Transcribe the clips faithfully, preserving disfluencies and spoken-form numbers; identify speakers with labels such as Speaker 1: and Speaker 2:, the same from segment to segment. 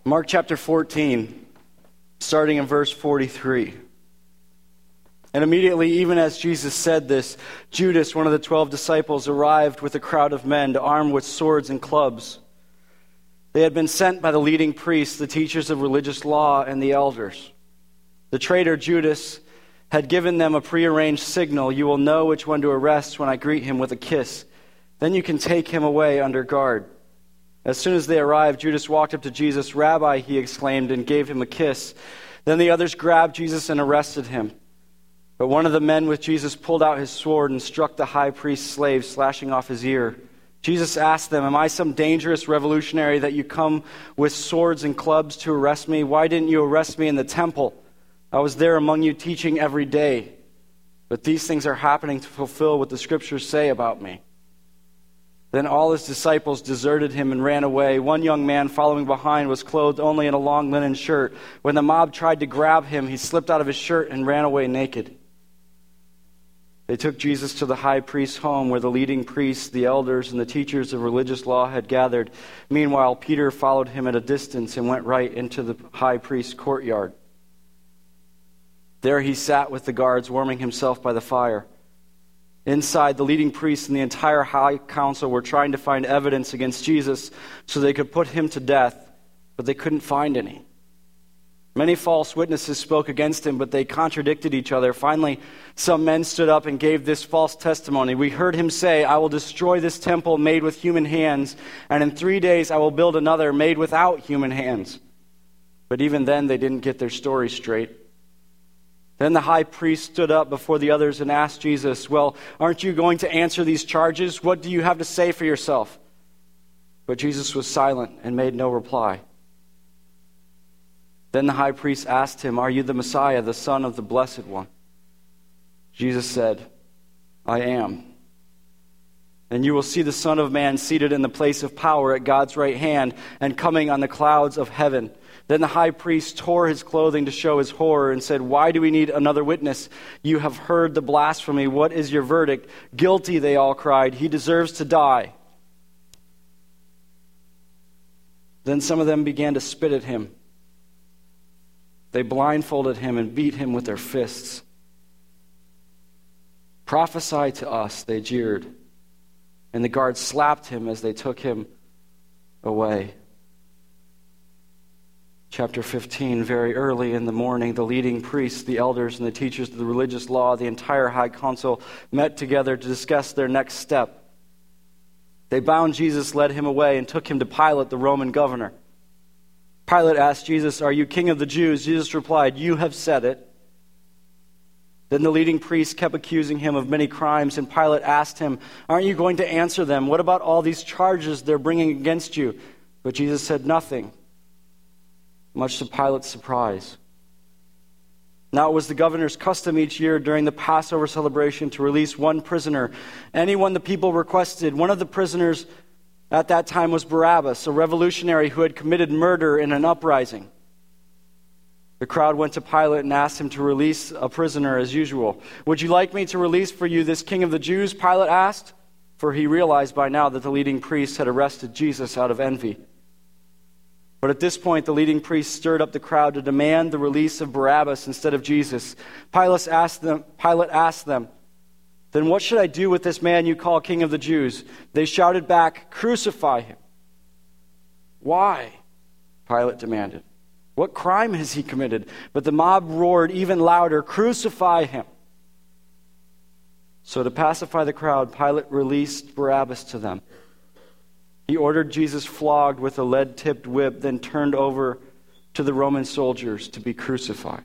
Speaker 1: Mark chapter fourteen, starting in verse forty-three. And immediately, even as Jesus said this, Judas, one of the twelve disciples, arrived with a crowd of men armed with swords and clubs. They had been sent by the leading priests, the teachers of religious law, and the elders. The traitor Judas had given them a prearranged signal. You will know which one to arrest when I greet him with a kiss. Then you can take him away under guard. As soon as they arrived, Judas walked up to Jesus. Rabbi, he exclaimed, and gave him a kiss. Then the others grabbed Jesus and arrested him. But one of the men with Jesus pulled out his sword and struck the high priest's slave, slashing off his ear. Jesus asked them, am I some dangerous revolutionary that you come with swords and clubs to arrest me? Why didn't you arrest me in the temple? I was there among you teaching every day. But these things are happening to fulfill what the scriptures say about me. Then all his disciples deserted him and ran away. One young man following behind was clothed only in a long linen shirt. When the mob tried to grab him, he slipped out of his shirt and ran away naked. They took Jesus to the high priest's home where the leading priests, the elders, and the teachers of religious law had gathered. Meanwhile, Peter followed him at a distance and went right into the high priest's courtyard. There he sat with the guards, warming himself by the fire. Inside, the leading priests and the entire high council were trying to find evidence against Jesus so they could put him to death, but they couldn't find any. Many false witnesses spoke against him, but they contradicted each other. Finally, some men stood up and gave this false testimony. We heard him say, I will destroy this temple made with human hands, and in three days I will build another made without human hands. But even then, they didn't get their story straight. Then the high priest stood up before the others and asked Jesus, well, aren't you going to answer these charges? What do you have to say for yourself? But Jesus was silent and made no reply. Then the high priest asked him, are you the Messiah, the Son of the Blessed One? Jesus said, I am. And you will see the Son of Man seated in the place of power at God's right hand and coming on the clouds of heaven. Then the high priest tore his clothing to show his horror and said, why do we need another witness? You have heard the blasphemy. What is your verdict? Guilty, they all cried. He deserves to die. Then some of them began to spit at him. They blindfolded him and beat him with their fists. Prophesy to us, they jeered. And the guards slapped him as they took him away. Chapter fifteen, very early in the morning, the leading priests, the elders, and the teachers of the religious law, the entire high council met together to discuss their next step. They bound Jesus, led him away, and took him to Pilate, the Roman governor. Pilate asked Jesus, are you king of the Jews? Jesus replied, you have said it. Then the leading priests kept accusing him of many crimes, and Pilate asked him, aren't you going to answer them? What about all these charges they're bringing against you? But Jesus said nothing, much to Pilate's surprise. Now it was the governor's custom each year during the Passover celebration to release one prisoner, anyone the people requested. One of the prisoners at that time was Barabbas, a revolutionary who had committed murder in an uprising. The crowd went to Pilate and asked him to release a prisoner as usual. Would you like me to release for you this king of the Jews? Pilate asked, for he realized by now that the leading priests had arrested Jesus out of envy. But at this point, the leading priests stirred up the crowd to demand the release of Barabbas instead of Jesus. Pilate asked them, Pilate asked them, then what should I do with this man you call king of the Jews? They shouted back, crucify him. Why? Pilate demanded. What crime has he committed? But the mob roared even louder, crucify him. So to pacify the crowd, Pilate released Barabbas to them. He ordered Jesus flogged with a lead-tipped whip, then turned over to the Roman soldiers to be crucified.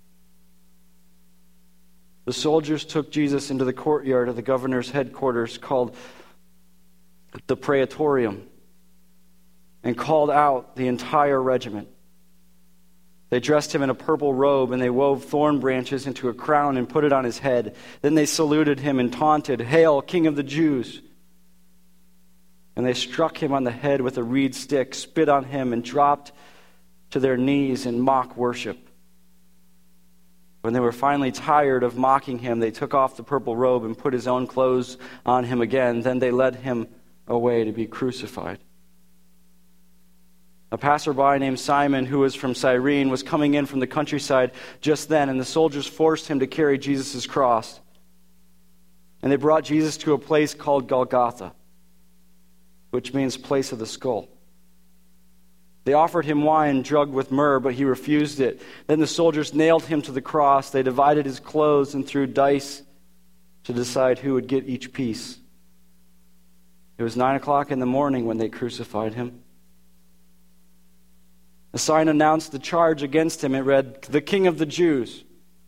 Speaker 1: The soldiers took Jesus into the courtyard of the governor's headquarters called the Praetorium and called out the entire regiment. They dressed him in a purple robe and they wove thorn branches into a crown and put it on his head. Then they saluted him and taunted, "Hail, King of the Jews!" And they struck him on the head with a reed stick, spit on him, and dropped to their knees in mock worship. When they were finally tired of mocking him, they took off the purple robe and put his own clothes on him again. Then they led him away to be crucified. A passerby named Simon, who was from Cyrene, was coming in from the countryside just then, and the soldiers forced him to carry Jesus' cross. And they brought Jesus to a place called Golgotha, which means place of the skull. They offered him wine drugged with myrrh, but he refused it. Then the soldiers nailed him to the cross. They divided his clothes and threw dice to decide who would get each piece. It was nine o'clock in the morning when they crucified him. A sign announced the charge against him. It read, "The King of the Jews."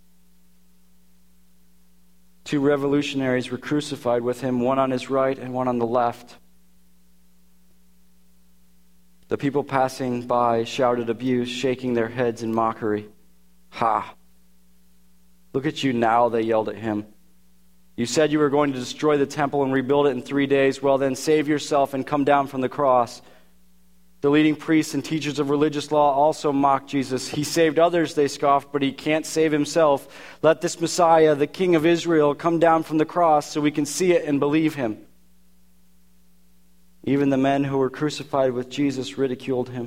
Speaker 1: Two revolutionaries were crucified with him, one on his right and one on the left. The people passing by shouted abuse, shaking their heads in mockery. "Ha! Look at you now," they yelled at him. "You said you were going to destroy the temple and rebuild it in three days. Well, then save yourself and come down from the cross." The leading priests and teachers of religious law also mocked Jesus. "He saved others," they scoffed, "but he can't save himself. Let this Messiah, the King of Israel, come down from the cross so we can see it and believe him." Even the men who were crucified with Jesus ridiculed him.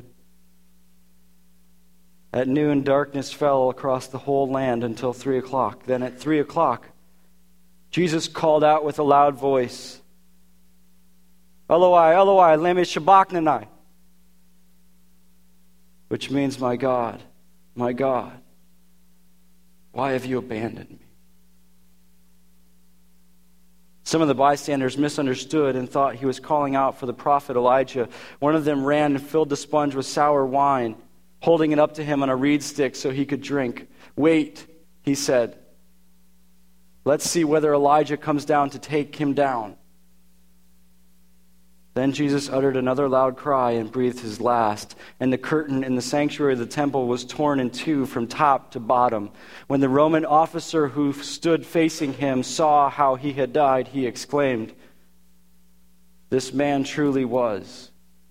Speaker 1: At noon, darkness fell across the whole land until three o'clock. Then at three o'clock, Jesus called out with a loud voice, "Eloi, Eloi, lema sabachthani," which means, "My God, my God, why have you abandoned me?" Some of the bystanders misunderstood and thought he was calling out for the prophet Elijah. One of them ran and filled the sponge with sour wine, holding it up to him on a reed stick so he could drink. "Wait," he said. "Let's see whether Elijah comes down to take him down." Then Jesus uttered another loud cry and breathed his last, and the curtain in the sanctuary of the temple was torn in two from top to bottom. When the Roman officer who stood facing him saw how he had died, he exclaimed, "This man truly was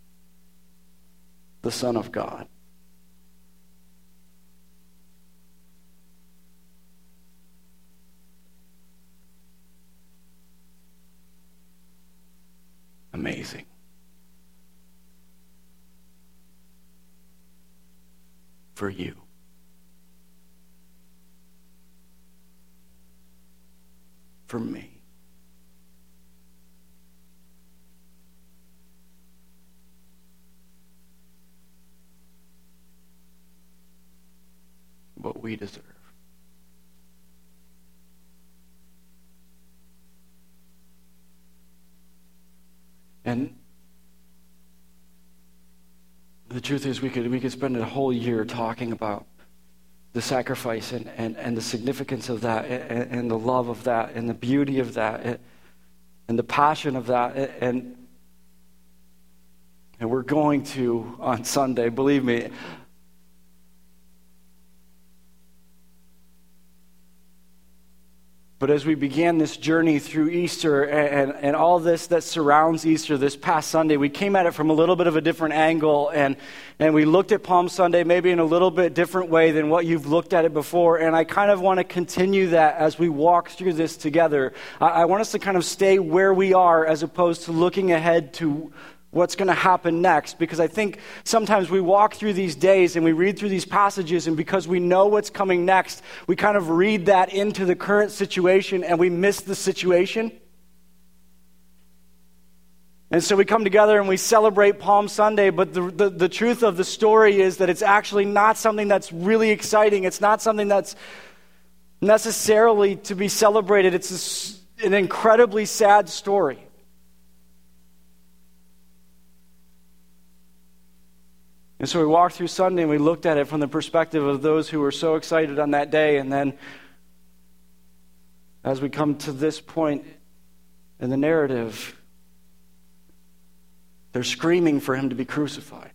Speaker 1: the Son of God." Amazing. For you. For me. What we deserve. And the truth is we could we could spend a whole year talking about the sacrifice and, and, and the significance of that and, and the love of that and the beauty of that and the passion of that. And, and we're going to on Sunday, believe me. But as we began this journey through Easter and, and, and all this that surrounds Easter this past Sunday, we came at it from a little bit of a different angle, and, and we looked at Palm Sunday maybe in a little bit different way than what you've looked at it before. And I kind of want to continue that as we walk through this together. I, I want us to kind of stay where we are as opposed to looking ahead to what's going to happen next, because I think sometimes we walk through these days and we read through these passages, and because we know what's coming next, we kind of read that into the current situation and we miss the situation. And so we come together and we celebrate Palm Sunday, but the, the, the truth of the story is that it's actually not something that's really exciting. It's not something that's necessarily to be celebrated. It's a, an incredibly sad story. And so we walked through Sunday and we looked at it from the perspective of those who were so excited on that day. And then as we come to this point in the narrative, they're screaming for him to be crucified.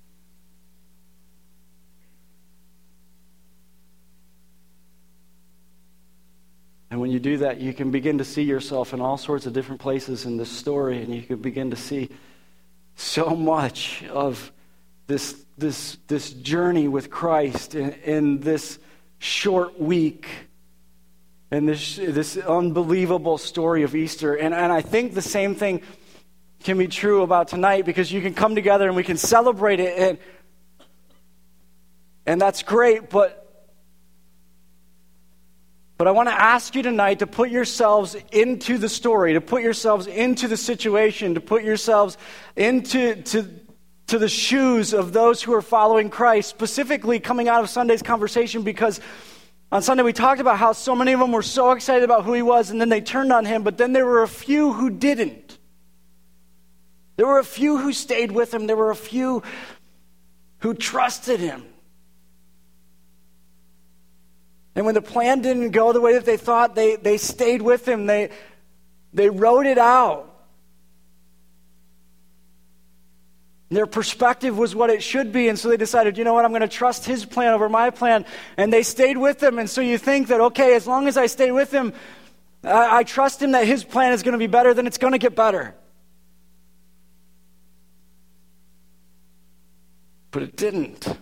Speaker 1: And when you do that, you can begin to see yourself in all sorts of different places in this story, and you can begin to see so much of this this this journey with Christ in, in this short week, and this this unbelievable story of Easter. And, and I think the same thing can be true about tonight, because you can come together and we can celebrate it, and And that's great, but But I want to ask you tonight to put yourselves into the story, to put yourselves into the situation, to put yourselves into to, to the shoes of those who are following Christ, specifically coming out of Sunday's conversation, because on Sunday we talked about how so many of them were so excited about who he was, and then they turned on him, but then there were a few who didn't. There were a few who stayed with him. There were a few who trusted him. And when the plan didn't go the way that they thought, they, they stayed with him. They, they wrote it out. Their perspective was what it should be, and so they decided, you know what, I'm going to trust his plan over my plan. And they stayed with him, and so you think that, okay, as long as I stay with him, I, I trust him that his plan is going to be better, then it's going to get better. But it didn't.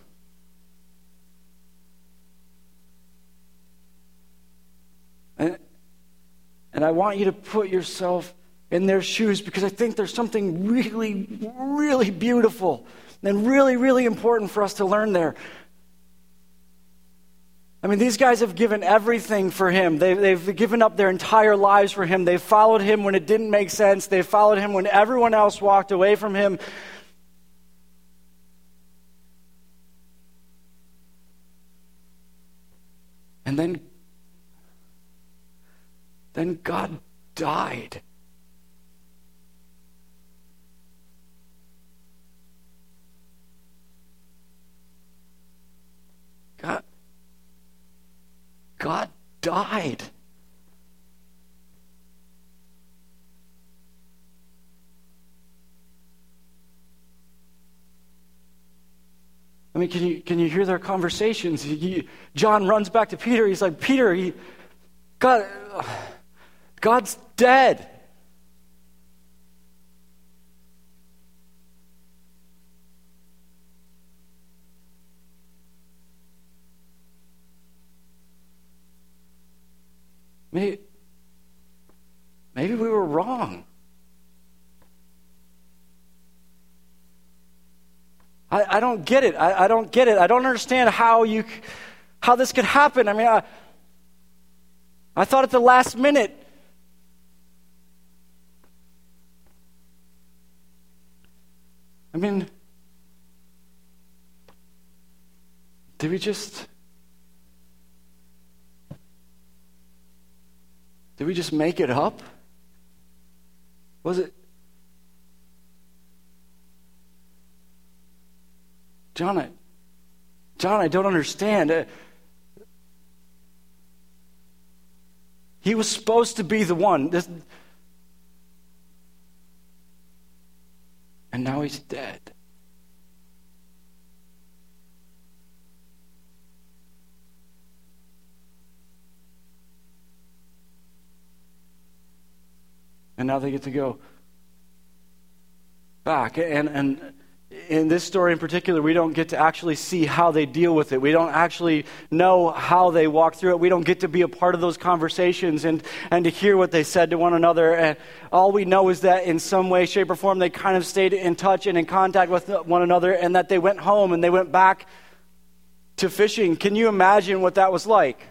Speaker 1: And, and I want you to put yourself in their shoes, because I think there's something really, really beautiful and really, really important for us to learn there. I mean, these guys have given everything for him. They, they've given up their entire lives for him. They followed him when it didn't make sense. They followed him when everyone else walked away from him. And then Then God died. God, God died. I mean, can you can you hear their conversations? He, John runs back to Peter. He's like, Peter, he, God. God's dead. Maybe, maybe we were wrong. I, I don't get it. I, I don't get it. I don't understand how you, how this could happen. I mean, I, I thought at the last minute, I mean, did we just, did we just make it up? Was it, John, I, John, I don't understand. Uh, he was supposed to be the one. This, and now he's dead. And now they get to go back. And, and in this story in particular, we don't get to actually see how they deal with it. We don't actually know how they walk through it. We don't get to be a part of those conversations and, and to hear what they said to one another. And all we know is that in some way, shape, or form, they kind of stayed in touch and in contact with one another, and that they went home and they went back to fishing. Can you imagine what that was like?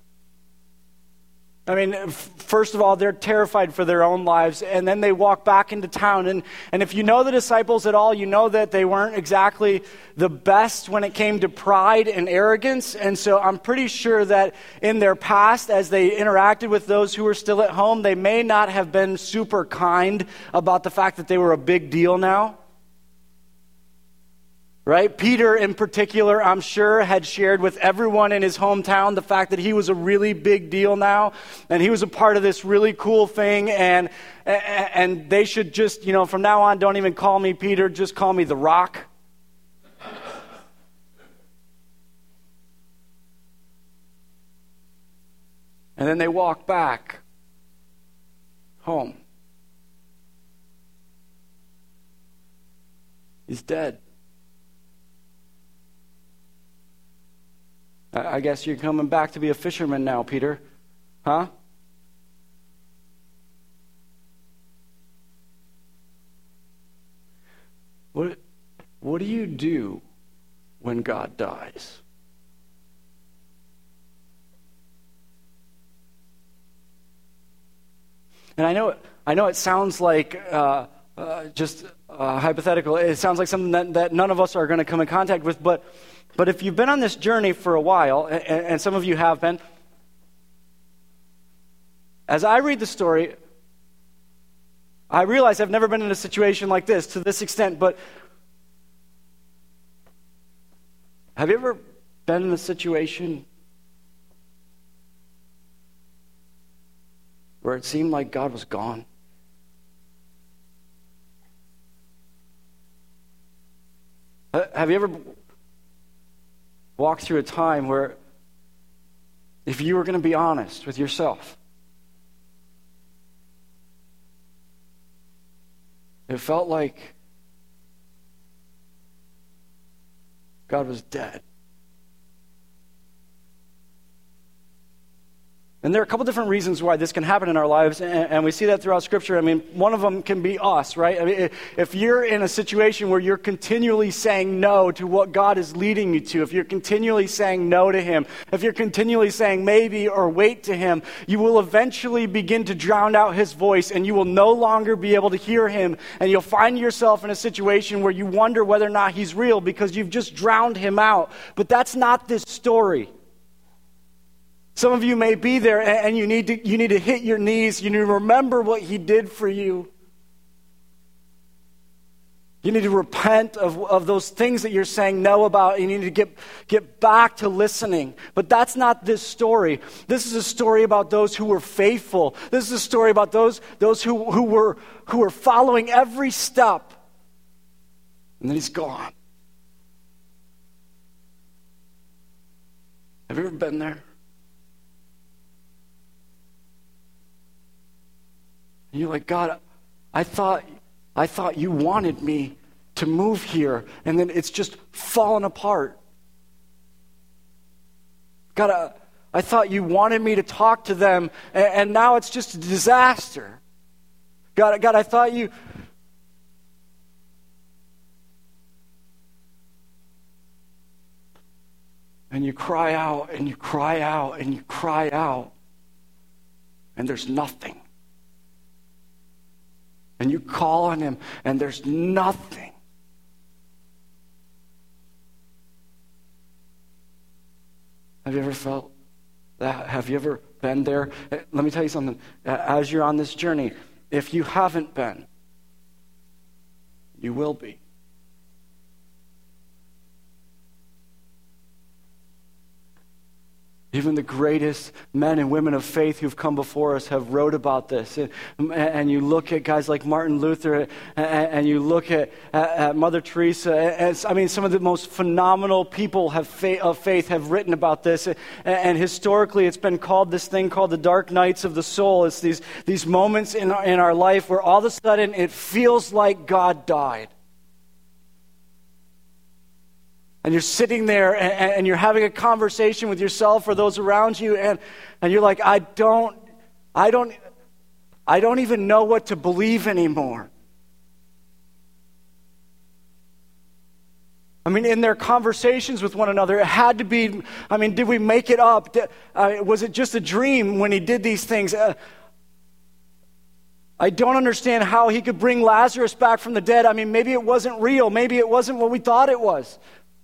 Speaker 1: I mean, f- first of all, they're terrified for their own lives, and then they walk back into town. And, and if you know the disciples at all, you know that they weren't exactly the best when it came to pride and arrogance. And so I'm pretty sure that in their past, as they interacted with those who were still at home, they may not have been super kind about the fact that they were a big deal now. Right? Peter in particular, I'm sure, had shared with everyone in his hometown the fact that he was a really big deal now, and he was a part of this really cool thing, and and they should just, you know, from now on, don't even call me Peter, just call me the Rock. And then they walk back home. He's dead. I guess you're coming back to be a fisherman now, Peter. Huh? What, what do you do when God dies? And I know, I know it sounds like uh, uh, just uh, hypothetical. It sounds like something that, that none of us are going to come in contact with. But, but if you've been on this journey for a while, and, and some of you have been, as I read the story, I realize I've never been in a situation like this to this extent, but have you ever been in a situation where it seemed like God was gone? Have you ever walked through a time where, if you were going to be honest with yourself, it felt like God was dead? And there are a couple different reasons why this can happen in our lives, and, and we see that throughout Scripture. I mean, one of them can be us, right? I mean, if you're in a situation where you're continually saying no to what God is leading you to, if you're continually saying no to Him, if you're continually saying maybe or wait to Him, you will eventually begin to drown out His voice, and you will no longer be able to hear Him, and you'll find yourself in a situation where you wonder whether or not He's real because you've just drowned Him out. But that's not this story. Some of you may be there, and you need to you need to hit your knees. You need to remember what He did for you. You need to repent of, of those things that you're saying no about. You need to get, get back to listening. But that's not this story. This is a story about those who were faithful. This is a story about those, those who, who were who were following every step. And then He's gone. Have you ever been there? And you're like, God, I thought I thought you wanted me to move here, and then it's just fallen apart. God, I, I thought you wanted me to talk to them, and, and now it's just a disaster. God, God, I thought you... And you cry out, and you cry out, and you cry out, and there's nothing. And you call on Him, and there's nothing. Have you ever felt that? Have you ever been there? Let me tell you something. As you're on this journey, if you haven't been, you will be. Even the greatest men and women of faith who've come before us have wrote about this. And, and you look at guys like Martin Luther, and, and you look at, at Mother Teresa. And, I mean, some of the most phenomenal people have faith, of faith have written about this. And, and historically, it's been called this thing called the dark nights of the soul. It's these, these moments in our, in our life where all of a sudden it feels like God died. And you're sitting there and, and you're having a conversation with yourself or those around you, and, and you're like, I don't, I don't, I don't even know what to believe anymore. I mean, in their conversations with one another, it had to be, I mean, did we make it up? Did, uh, was it just a dream when He did these things? Uh, I don't understand how He could bring Lazarus back from the dead. I mean, maybe it wasn't real. Maybe it wasn't what we thought it was.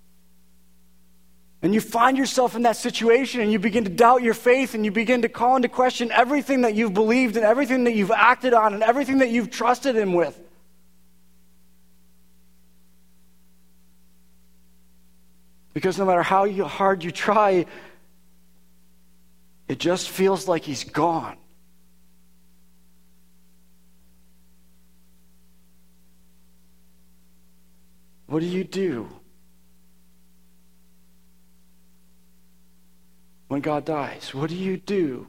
Speaker 1: And you find yourself in that situation, and you begin to doubt your faith, and you begin to call into question everything that you've believed and everything that you've acted on and everything that you've trusted Him with. Because no matter how you, hard you try, it just feels like He's gone. What do you do when God dies? What do you do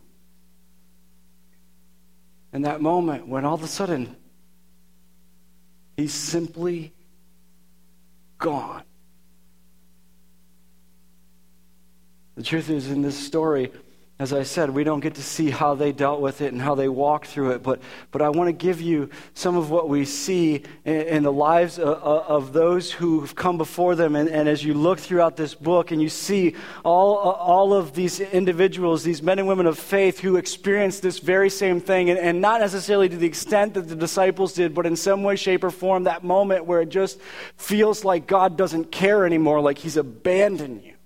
Speaker 1: in that moment when all of a sudden He's simply gone? The truth is, in this story, As I said, we don't get to see how they dealt with it and how they walked through it, but but I want to give you some of what we see in, in the lives of, of those who have come before them. And, and as you look throughout this book and you see all, all of these individuals, these men and women of faith who experienced this very same thing, and, and not necessarily to the extent that the disciples did, but in some way, shape, or form, that moment where it just feels like God doesn't care anymore, like he's abandoned you.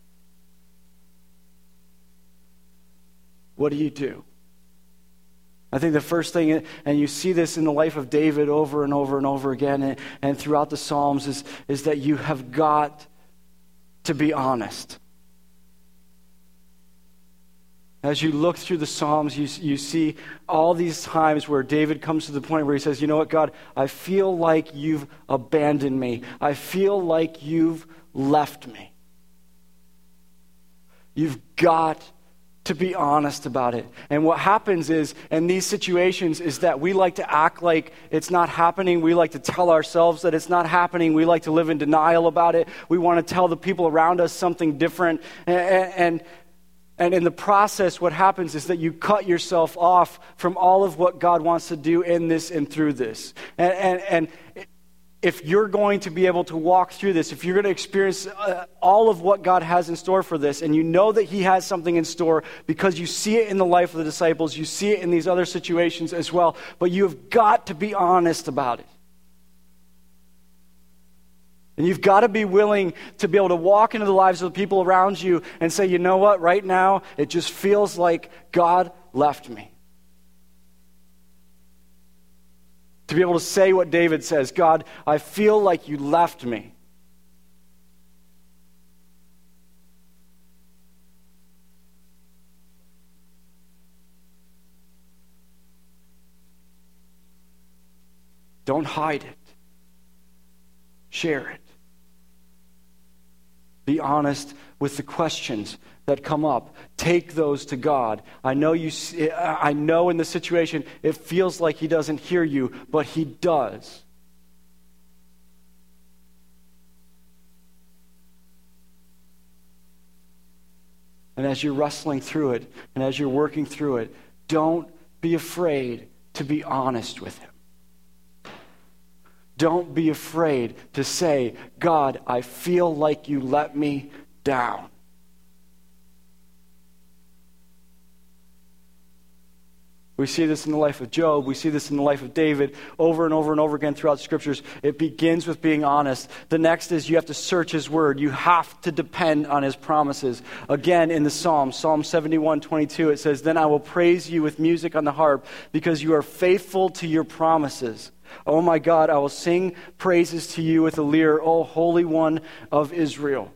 Speaker 1: What do you do? I think the first thing, and you see this in the life of David over and over and over again, and, and throughout the Psalms, is, is that you have got to be honest. As you look through the Psalms, you, you see all these times where David comes to the point where he says, you know what, God, I feel like you've abandoned me. I feel like you've left me. You've got to be honest about it. And what happens is, in these situations, is that we like to act like it's not happening. We like to tell ourselves that it's not happening. We like to live in denial about it. We want to tell the people around us something different. And, and, and in the process, what happens is that you cut yourself off from all of what God wants to do in this and through this. And, and, and if you're going to be able to walk through this, if you're going to experience uh, all of what God has in store for this, and you know that he has something in store because you see it in the life of the disciples, you see it in these other situations as well, but you've got to be honest about it. And you've got to be willing to be able to walk into the lives of the people around you and say, you know what, right now, it just feels like God left me. To be able to say what David says, God, I feel like you left me. Don't hide it. Share it. Be honest with the questions that come up. Take those to God. I know you. I know in the situation it feels like he doesn't hear you, but he does. And as you're wrestling through it, and as you're working through it, don't be afraid to be honest with him. Don't be afraid to say, God, I feel like you let me down. We see this in the life of Job. We see this in the life of David over and over and over again throughout the scriptures. It begins with being honest. The next is you have to search his word. You have to depend on his promises. Again, in the Psalms, Psalm seventy-one twenty-two, it says, then I will praise you with music on the harp because you are faithful to your promises. Oh my God, I will sing praises to you with a lyre, O Holy One of Israel.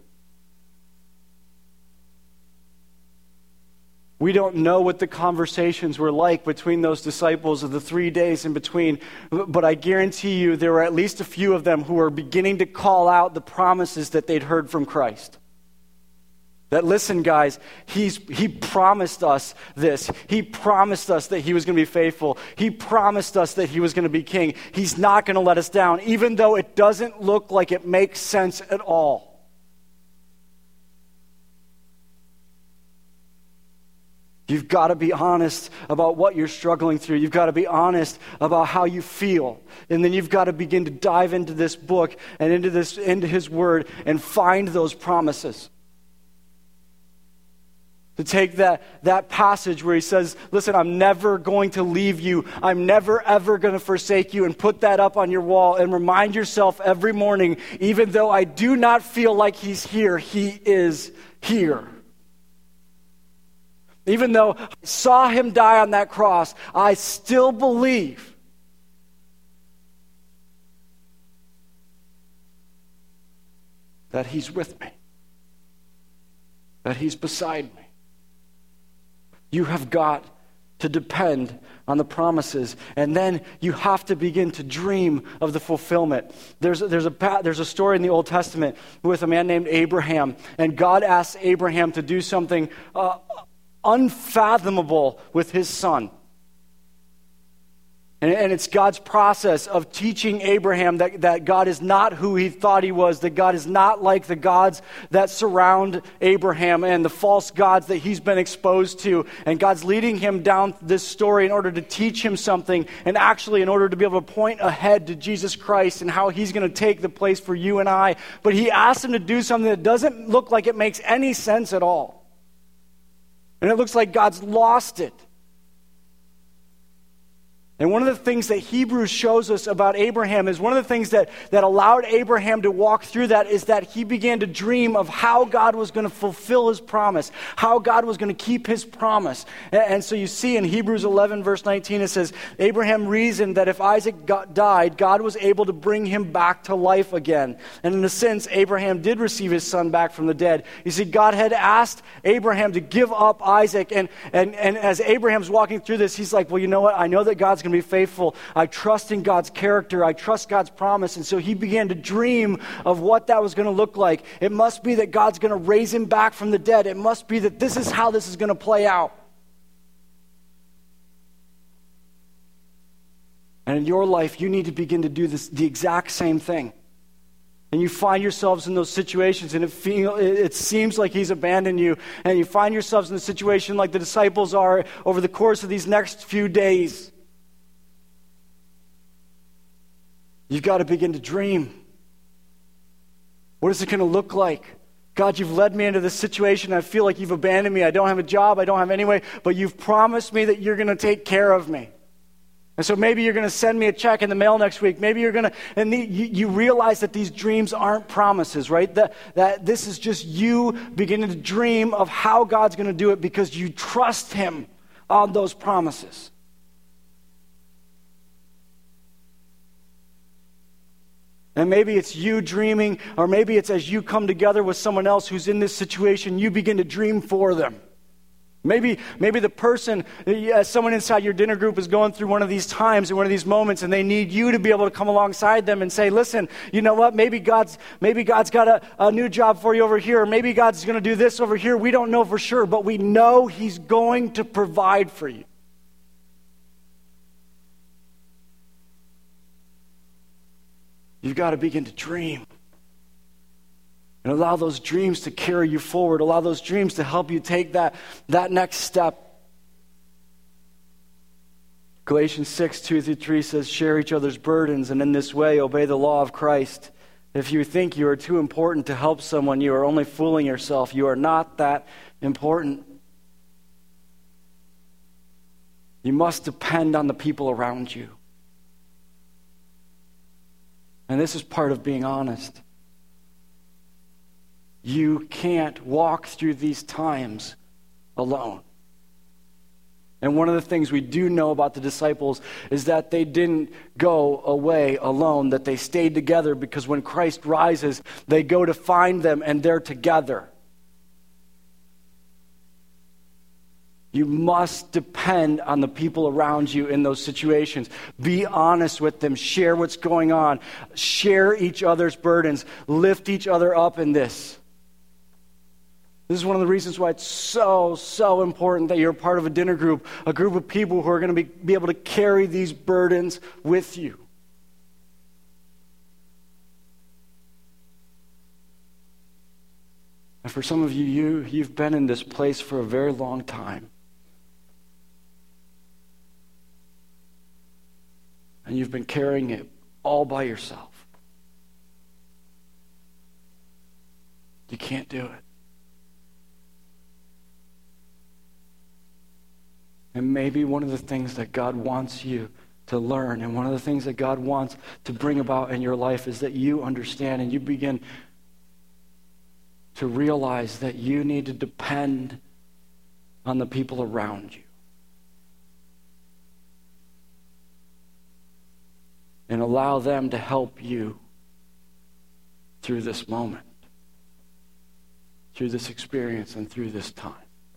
Speaker 1: We don't know what the conversations were like between those disciples of the three days in between, but I guarantee you there were at least a few of them who were beginning to call out the promises that they'd heard from Christ. That, listen, guys, he's, he promised us this. He promised us that he was going to be faithful. He promised us that he was going to be king. He's not going to let us down, even though it doesn't look like it makes sense at all. You've got to be honest about what you're struggling through. You've got to be honest about how you feel. And then you've got to begin to dive into this book and into this, into his word and find those promises. To take that, that passage where he says, listen, I'm never going to leave you. I'm never, ever going to forsake you, and put that up on your wall and remind yourself every morning, even though I do not feel like he's here, he is here. Even though I saw him die on that cross, I still believe that he's with me, that he's beside me. You have got to depend on the promises, and then you have to begin to dream of the fulfillment. There's, there's, a, there's a story in the Old Testament with a man named Abraham, and God asked Abraham to do something uh, unfathomable with his son. And, and it's God's process of teaching Abraham that, that God is not who he thought he was, that God is not like the gods that surround Abraham and the false gods that he's been exposed to. And God's leading him down this story in order to teach him something, and actually in order to be able to point ahead to Jesus Christ and how he's going to take the place for you and I. But he asked him to do something that doesn't look like it makes any sense at all. And it looks like God's lost it. And one of the things that Hebrews shows us about Abraham is one of the things that, that allowed Abraham to walk through that is that he began to dream of how God was going to fulfill his promise, how God was going to keep his promise. And, and so you see in Hebrews eleven verse nineteen, it says, Abraham reasoned that if Isaac got, died, God was able to bring him back to life again. And in a sense, Abraham did receive his son back from the dead. You see, God had asked Abraham to give up Isaac. And, and, and as Abraham's walking through this, he's like, well, you know what? I know that God's going to be faithful. I trust in God's character. I trust God's promise. And so he began to dream of what that was going to look like. It must be that God's going to raise him back from the dead. It must be that this is how this is going to play out. And in your life, you need to begin to do this, the exact same thing. And you find yourselves in those situations, and it, feel, it seems like he's abandoned you. And you find yourselves in a situation like the disciples are over the course of these next few days. You've got to begin to dream. What is it going to look like? God, you've led me into this situation. I feel like you've abandoned me. I don't have a job. I don't have any way. But you've promised me that you're going to take care of me. And so maybe you're going to send me a check in the mail next week. Maybe you're going to, and the, you, you realize that these dreams aren't promises, right? That, that this is just you beginning to dream of how God's going to do it because you trust him on those promises. And maybe it's you dreaming, or maybe it's as you come together with someone else who's in this situation, you begin to dream for them. Maybe maybe the person, uh, someone inside your dinner group is going through one of these times and one of these moments, and they need you to be able to come alongside them and say, listen, you know what, maybe God's maybe God's got a, a new job for you over here, or maybe God's going to do this over here. We don't know for sure, but we know he's going to provide for you. You've got to begin to dream. And allow those dreams to carry you forward. Allow those dreams to help you take that, that next step. Galatians six, two through three says, share each other's burdens, and in this way obey the law of Christ. If you think you are too important to help someone, you are only fooling yourself. You are not that important. You must depend on the people around you. And this is part of being honest. You can't walk through these times alone. And one of the things we do know about the disciples is that they didn't go away alone, that they stayed together, because when Christ rises, they go to find them and they're together. You must depend on the people around you in those situations. Be honest with them. Share what's going on. Share each other's burdens. Lift each other up in this. This is one of the reasons why it's so, so important that you're part of a dinner group, a group of people who are going to be, be able to carry these burdens with you. And for some of you, you you've been in this place for a very long time. And you've been carrying it all by yourself. You can't do it. And maybe one of the things that God wants you to learn, and one of the things that God wants to bring about in your life, is that you understand and you begin to realize that you need to depend on the people around you. And allow them to help you through this moment, through this experience, and through this time.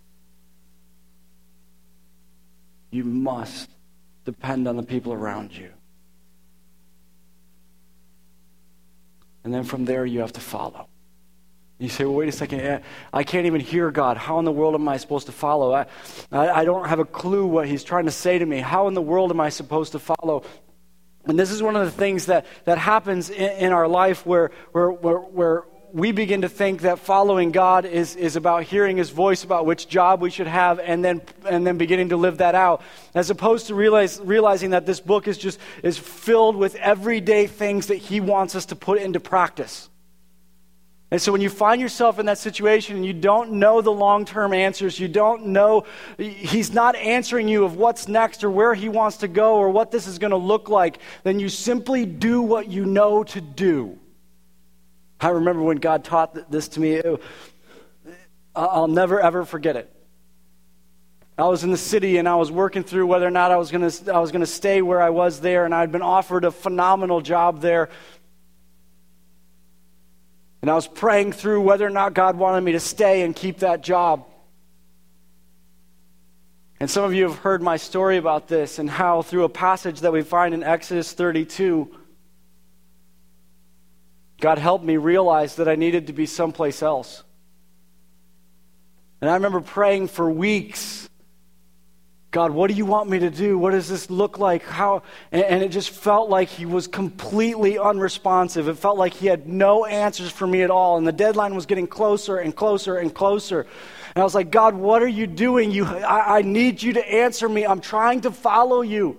Speaker 1: You must depend on the people around you. And then from there, you have to follow. You say, well, wait a second. I can't even hear God. How in the world am I supposed to follow? I, I, I don't have a clue what he's trying to say to me. How in the world am I supposed to follow? And this is one of the things that, that happens in, in our life where, where, where, where we begin to think that following God is, is about hearing his voice about which job we should have and then and then beginning to live that out, as opposed to realize, realizing that this book is just is filled with everyday things that he wants us to put into practice. And so when you find yourself in that situation and you don't know the long-term answers, you don't know, he's not answering you of what's next or where he wants to go or what this is going to look like, then you simply do what you know to do. I remember when God taught this to me, it, I'll never ever forget it. I was in the city and I was working through whether or not I was going to I was going to stay where I was there, and I'd been offered a phenomenal job there. And I was praying through whether or not God wanted me to stay and keep that job. And some of you have heard my story about this and how through a passage that we find in Exodus thirty-two, God helped me realize that I needed to be someplace else. And I remember praying for weeks, God, what do you want me to do? What does this look like? How? And, and it just felt like he was completely unresponsive. It felt like he had no answers for me at all. And the deadline was getting closer and closer and closer. And I was like, God, what are you doing? You, I, I need you to answer me. I'm trying to follow you.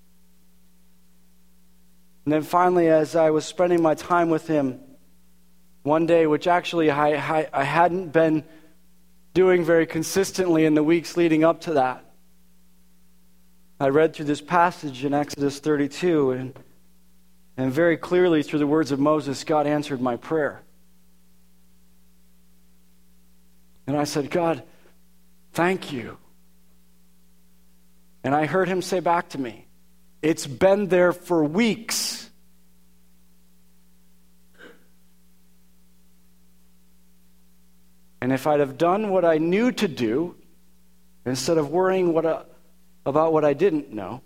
Speaker 1: And then finally, as I was spending my time with him one day, which actually I, I, I hadn't been doing very consistently in the weeks leading up to that, I read through this passage in Exodus thirty-two, and, and very clearly through the words of Moses, God answered my prayer. And I said, God, thank you. And I heard him say back to me, it's been there for weeks. And if I'd have done what I knew to do, instead of worrying what a about what I didn't know,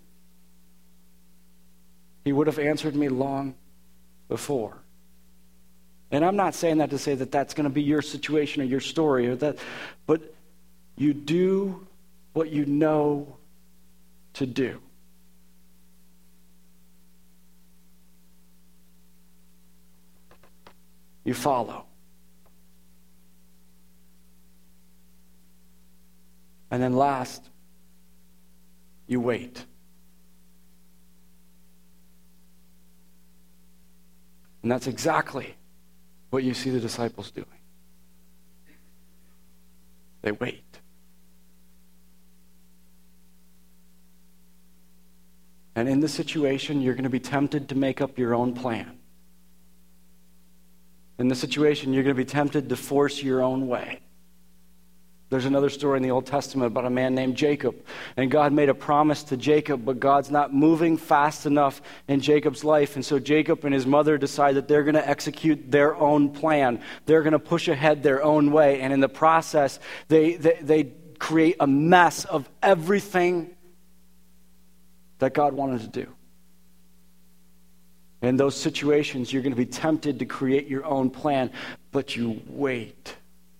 Speaker 1: he would have answered me long before. And I'm not saying that to say that that's going to be your situation or your story, or that, but you do what you know to do. You follow. And then last, you wait. And that's exactly what you see the disciples doing. They wait. And in the situation, you're going to be tempted to make up your own plan. In the situation, you're going to be tempted to force your own way. There's another story in the Old Testament about a man named Jacob. And God made a promise to Jacob, but God's not moving fast enough in Jacob's life. And so Jacob and his mother decide that they're going to execute their own plan. They're going to push ahead their own way. And in the process, they, they, they create a mess of everything that God wanted to do. In those situations, you're going to be tempted to create your own plan, but you wait.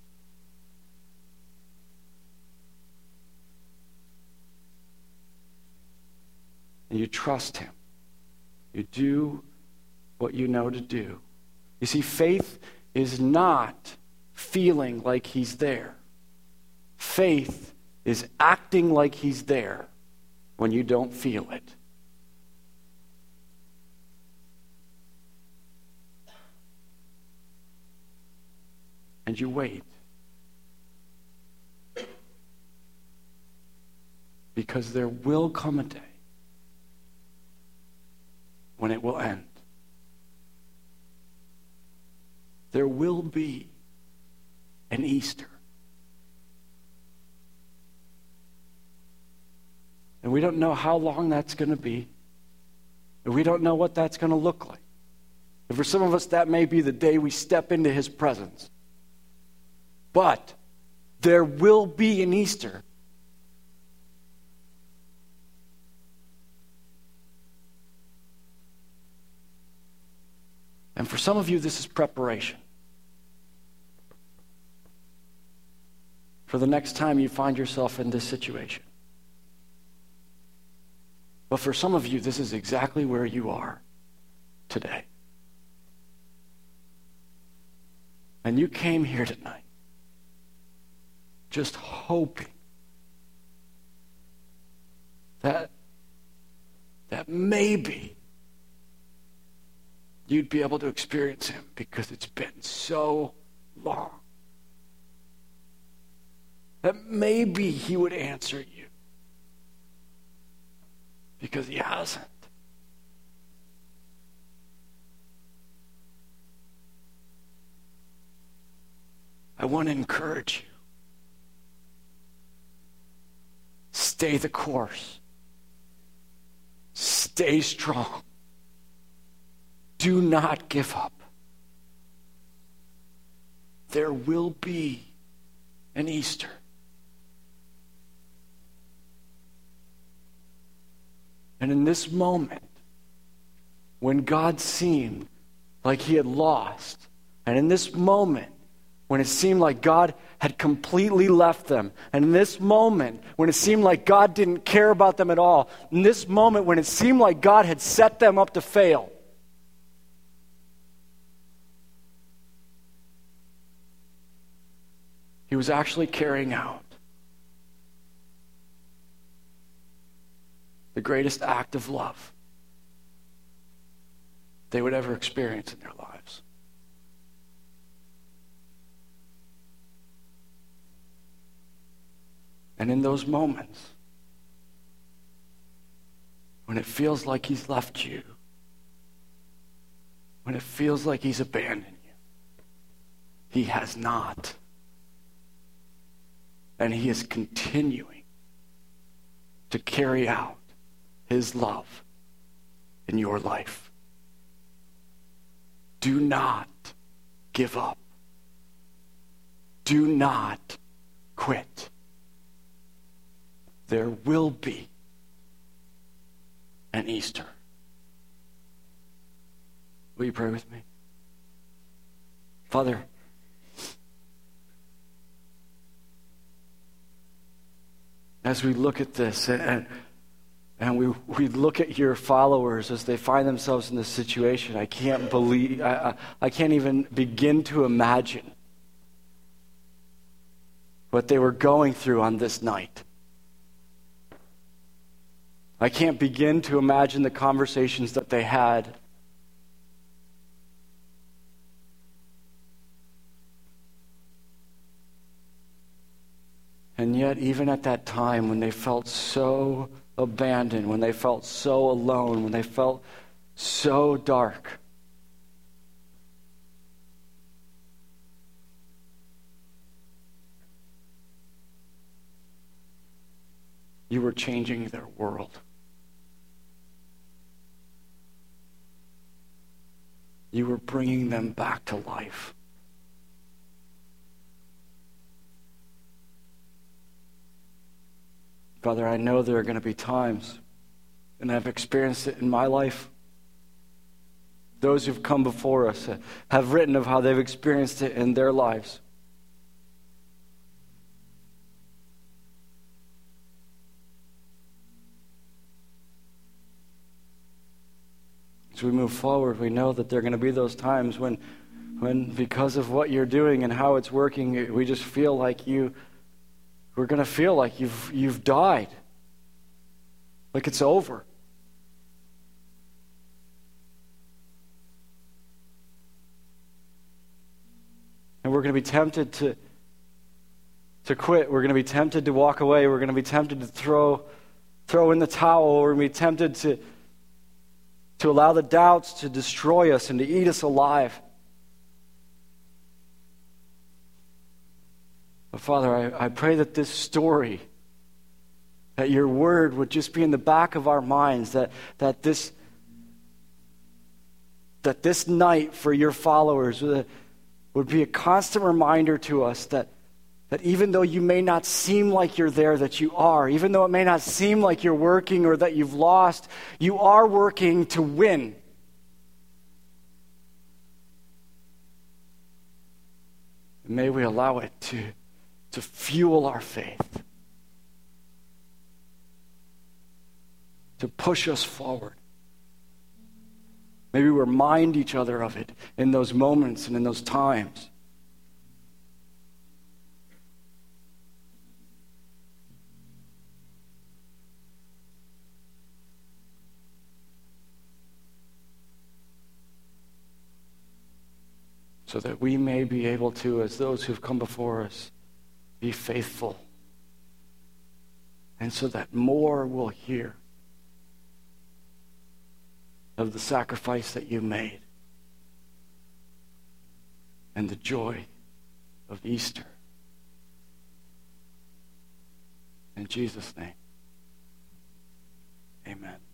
Speaker 1: And you trust him. You do what you know to do. You see, faith is not feeling like he's there. Faith is acting like he's there when you don't feel it. And you wait. Because there will come a day when it will end. There will be an Easter. And we don't know how long that's going to be. And we don't know what that's going to look like. And for some of us, that may be the day we step into his presence. But there will be an Easter. And for some of you, this is preparation. for the next time you find yourself in this situation. But for some of you, this is exactly where you are today. And you came here tonight just hoping that, that maybe you'd be able to experience him because it's been so long. That maybe he would answer you because he hasn't. I want to encourage you. Stay the course. Stay strong. Do not give up. There will be an Easter. And in this moment, when God seemed like he had lost, and in this moment, when it seemed like God had completely left them, and in this moment, when it seemed like God didn't care about them at all, in this moment, when it seemed like God had set them up to fail, he was actually carrying out the greatest act of love they would ever experience in their lives. And in those moments, when it feels like he's left you, when it feels like he's abandoned you, he has not. And he is continuing to carry out his love in your life. Do not give up. Do not quit. There will be an Easter. Will you pray with me? Father, as we look at this and, and we, we look at your followers as they find themselves in this situation, I can't believe, I, I can't even begin to imagine what they were going through on this night. I can't begin to imagine the conversations that they had. And yet, even at that time, when they felt so abandoned, when they felt so alone, when they felt so dark, you were changing their world. You were bringing them back to life. Father, I know there are going to be times, and I've experienced it in my life. Those who've come before us have written of how they've experienced it in their lives. As we move forward, we know that there are going to be those times when, when because of what you're doing and how it's working, we just feel like you, we're going to feel like you've you've died, like it's over. And we're going to be tempted to to quit. We're going to be tempted to walk away. We're going to be tempted to throw throw in the towel. We're going to be tempted to to allow the doubts to destroy us and to eat us alive. But Father, I, I pray that this story, that your word would just be in the back of our minds, that, that this that this night for your followers would, would be a constant reminder to us that That even though you may not seem like you're there, that you are. Even though it may not seem like you're working or that you've lost, you are working to win. And may we allow it to, to fuel our faith, to push us forward. Maybe we remind each other of it in those moments and in those times. So that we may be able to, as those who've come before us, be faithful. And so that more will hear of the sacrifice that you made and the joy of Easter. In Jesus' name, amen.